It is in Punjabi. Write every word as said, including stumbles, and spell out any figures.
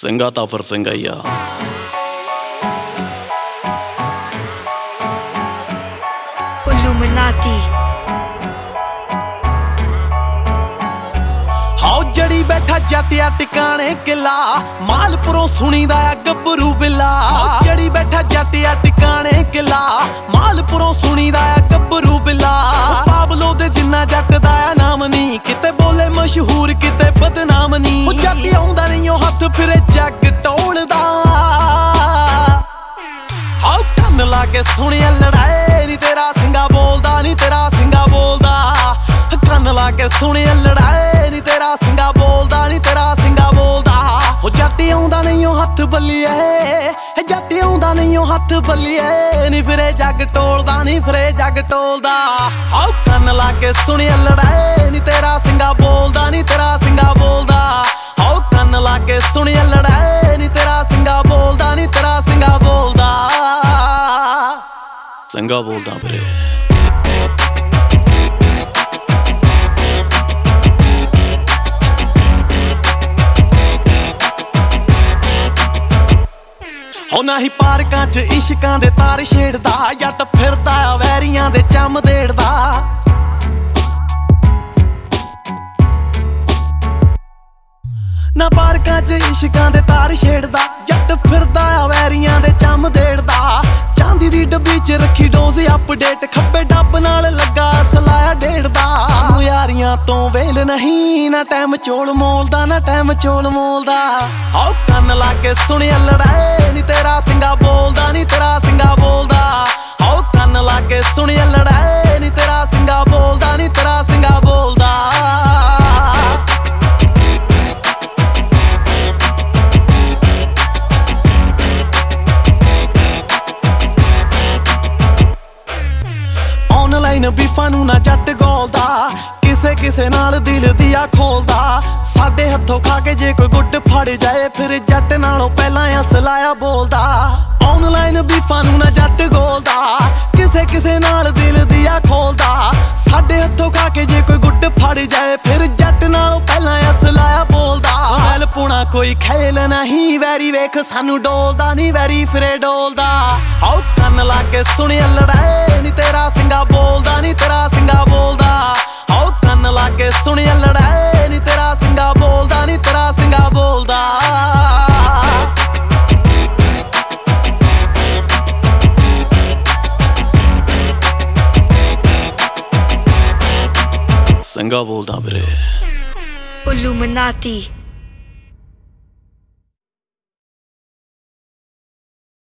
ਸਿੰਘਾ ਤਾਂ ਫਿਰ ਸਿੰਘਾ ਹੀ ਆ। Illuminati ਹਾਉ ਜੜੀ ਬੈਠਾ ਜੱਟਿਆ ਟਿਕਾਣੇ ਕਿਲਾ, ਮਾਲਪੁਰੋਂ ਸੁਣੀਦਾ ਆ ਗੱਭਰੂ ਬਿੱਲਾ। ਜੜੀ ਬੈਠਾ ਜੱਟਿਆ ਟਿਕਾਣੇ ਕਿਲਾ, ਮਾਲਪੁਰੋਂ ਸੁਣੀਦਾ ਆ ਗੱਭਰੂ ਬਿੱਲਾ। ਬਾਬਲੋ ਦੇ ਜਿੰਨਾ ਜੱਟ ਦਾ ਆ ਨਾਮ ਨੀ, ਕਿਤੇ ਬੋਲੇ ਮਸ਼ਹੂਰ ਕਿਤੇ ਬਦਨਾਮ ਨੀ। ਉਹ ਜੱਟ ਆਉਂਦਾ ਨਹੀਂ ਉਹ ਹੱਥ ਫਿਰੇ ਜੱਗ ਟੋਲਦਾ। ਹਾਉ ਕੰਨ ਲਾ ਕੇ ਸੁਣਿਆ ਲੜਾਏ ਨੀ ਤੇਰਾ ਸਿੰਘਾ ਬੋਲਦਾ, ਨੀ ਤੇਰਾ ਸਿੰਘਾ ਬੋਲਦਾ। ਕੰਨ ਲਾ ਕੇ ਸੁਣਿਆ ਲੜਾਏ ਨੀ ਤੇਰਾ ਸਿੰਘਾ ਬੋਲਦਾ, ਨੀ ਤੇਰਾ ਸਿੰਘਾ ਬੋਲਦਾ। ਉਹ ਜੱਟ ਆਉਂਦਾ ਨਹੀਂ ਉਹ ਹੱਥ ਬੱਲੀਏ, ਜੱਟ ਆਉਂਦਾ ਨਹੀਂ ਉਹ ਹੱਥ ਬੱਲੀਏ। ਨੀ ਫਿਰੇ ਜੱਗ ਟੋਲਦਾ, ਨੀ ਫਿਰੇ ਜੱਗ ਟੋਲਦਾ। ਆਓ ਕੰਨ ਲਾ ਕੇ ਸੁਣਿਆ ਲੜਾਏ ਨੀ ਤੇਰਾ ਸਿੰਘਾ ਬੋਲਦਾ, ਨੀ ਤੇਰਾ ਸਿੰਘਾ ਬੋਲਦਾ। ਆਓ ਕੰਨ ਲਾ ਕੇ ਸੁਣਿਆ ਲੜਾਏ ਨੀ ਤੇਰਾ ਸਿੰਘਾ ਬੋਲਦਾ, ਨੀ ਤੇਰਾ ਸਿੰਘਾ ਬੋਲਦਾ। ਸਿੰਘਾ ਬੋਲਦਾ ਵੀਰੇ। ਉਹ ਨਾ ਹੀ ਪਾਰਕਾਂ 'ਚ ਇਸ਼ਕਾਂ ਦੇ ਤਾਰ ਛੇੜਦਾ, ਜੱਟ ਫਿਰਦਾ ਆ ਵੈਰੀਆਂ ਦੇ ਚੰਮ ਦੇੜਦਾ। ਨਾ ਪਾਰਕਾਂ 'ਚ ਇਸ਼ਕਾਂ ਦੇ ਤਾਰ ਛੇੜਦਾ, ਜੱਟ ਫਿਰਦਾ ਆ ਵੈਰੀਆਂ ਦੇ ਚੰਮ ਦੇੜਦਾ। ਚਾਂਦੀ ਦੀ ਡੱਬੀ 'ਚ ਰੱਖੀ ਡੋਜ਼ ਅਪਡੇਟ, ਖੱਬੇ ਡੱਬ ਨਾਲ ਲੱਗਾ ਸਲਾਇਆ ਡੇੜਦਾ। ਸਾਨੂੰ ਯਾਰੀਆਂ ਤੋਂ ਵੇਲ ਨਹੀਂ, ਨਾ ਟਾਈਮ ਚੋਲ ਮੋਲਦਾ, ਨਾ ਟਾਈਮ ਚੋਲ ਮੋਲਦਾ। ਆਓ ਕੰਨ ਲਾ ਕੇ ਸੁਣਿਆ ਲੜਾਏ ਨੀ ਤੇਰਾ ਸਿੰਘਾ ਬੋਲਦਾ, ਨੀ ਤੇਰਾ ਸਿੰਘਾ ਬੋਲਦਾ। ਆਓ ਕੰਨ ਲਾ ਕੇ ਸੁਣਿਆ ਲੜਾਏ ਨੀ ਤੇਰਾ ਸਿੰਘਾ ਬੋਲਦਾ, ਨੀ ਤੇਰਾ ਸਿੰਘਾ ਬੋਲਦਾ। ਆਨਲਾਈਨ ਬੀਫਾਂ ਨੂੰ ਨਾ ਜੱਟ ਗੋਲਦਾ, ਕਿਸੇ ਕਿਸੇ ਨਾਲ ਦਿਲ ਦੀਆਂ ਖੋਲਦਾ। ਸਾਡੇ ਹੱਥੋਂ ਖਾ ਕੇ ਜੇ ਕੋਈ ਗੁੱਡ ਫੜ ਜਾਏ, ਫਿਰ ਜੱਟ ਨਾਲੋਂ ਪਹਿਲਾਂ ਅਸਲਾਇਆ ਬੋਲਦਾ। ਆਨਲਾਈਨ ਬੀਫਾਂ ਨੂੰ ਨਾ ਜੱਟ ਗੋਲਦਾ, ਕਿਸੇ ਕਿਸੇ ਨਾਲ ਦਿਲ ਦੀਆਂ ਖੋਲਦਾ। ਸਾਡੇ ਹੱਥੋਂ ਖਾ ਕੇ ਜੇ ਕੋਈ ਗੁੱਡ ਫੜ ਜਾਏ, ਫਿਰ ਜੱਟ ਨਾਲੋਂ ਪਹਿਲਾਂ ਅਸਲਾਇਆ ਬੋਲਦਾ। ਹੈਲ ਪੁਣਾ ਕੋਈ ਖੇਲ ਨਹੀਂ, ਵੈਰੀ ਵੇਖ ਸਾਨੂੰ ਡੋਲਦਾ, ਨੀ ਵੈਰੀ ਫਿਰੇ ਡੋਲਦਾ। ਆਓ ਕੰਨ ਲਾ ਕੇ ਸੁਣਿਆ ਲੜਾਏ ਨੀ ਤੇਰਾ ਸਿੰਘਾ ਬੋਲਦਾ, ਨੀ ਤੇਰਾ ਸਿੰਘਾ ਬੋਲਦਾ। ਆਓ ਕੰਨ ਲਾ ਕੇ ਸੁਣਿਆ ਲੜਾਏ ਨੀ ਤੇਰਾ ਸਿੰਘਾ ਬੋਲਦਾ, ਨੀ ਤੇਰਾ ਸਿੰਘਾ ਬੋਲਦਾ। ਸਿੰਘਾ ਬੋਲਦਾ ਵੀਰੇ। Illuminati